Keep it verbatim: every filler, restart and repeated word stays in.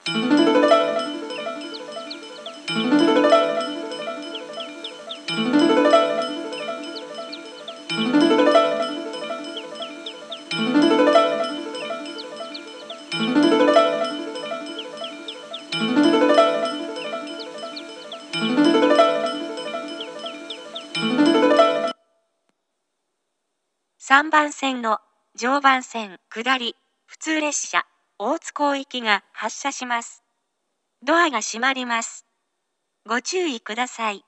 さんばん線の常磐線下り普通列車大津港行きが発車します。ドアが閉まります。ご注意ください。